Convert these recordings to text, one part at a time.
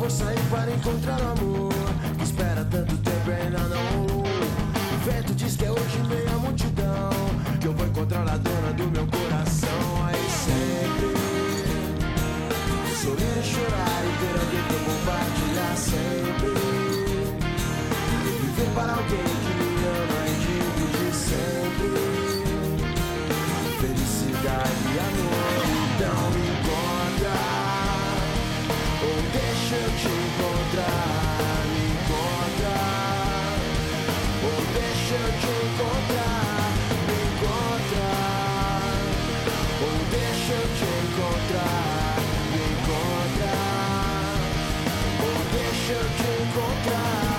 vou sair para encontrar o amor que espera tanto tempo e ainda não rolou. O vento diz que é hoje em meio à multidão que eu vou encontrar a dona do meu coração. Aí sempre sorrir e chorar e ter alguém pra compartilhar sempre. Viver para alguém que me ama e digo de sempre. Felicidade e amor, então me encontra, ou deixa eu te encontrar. Me encontra, ou deixa eu te encontrar. Me encontra, ou deixa eu te encontrar. Me encontra, ou deixa eu te encontrar.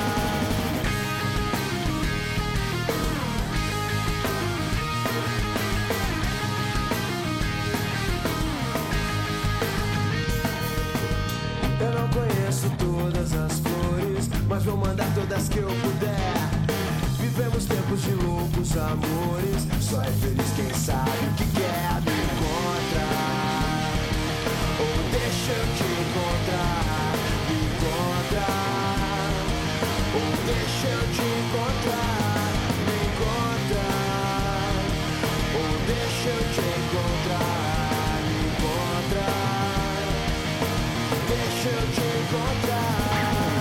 Eu não conheço todas as flores, mas vou mandar todas que eu puder. Vivemos tempos de loucos amores, só é feliz quem sabe o que quer. Me encontrar, ou deixa eu te encontrar. Me encontrar, ou deixa eu te encontrar. Me encontrar, ou deixa eu te encontrar. Me encontrar, deixa eu te encontrar.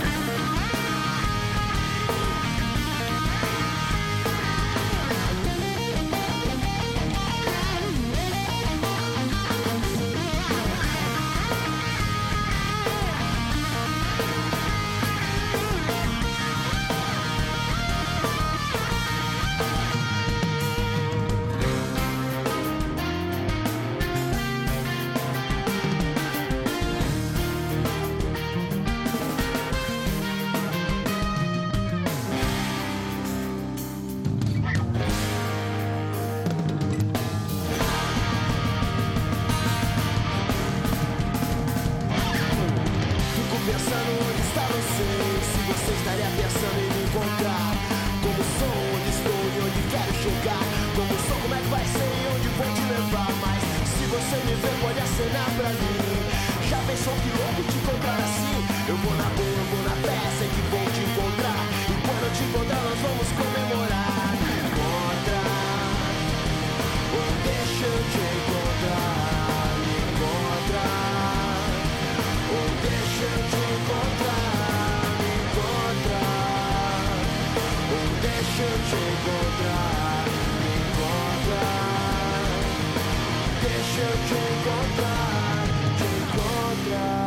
Pensando onde está você, se você estaria pensando em me encontrar. Como sou, onde estou e onde quero chegar. Como sou, como é que vai ser e onde vou te levar. Mas se você me ver, pode acenar pra mim. Já pensou que louco te encontrar assim? Eu vou na boa, eu vou na fé, sei que vou te encontrar. E quando eu te encontrar nós vamos comemorar. Me encontra, ou deixa eu te encontrar. Me encontra, ou deixa eu te encontrar. Me encontrar, ou deixa eu te encontrar. Me encontrar, deixa eu te encontrar. Te encontrar.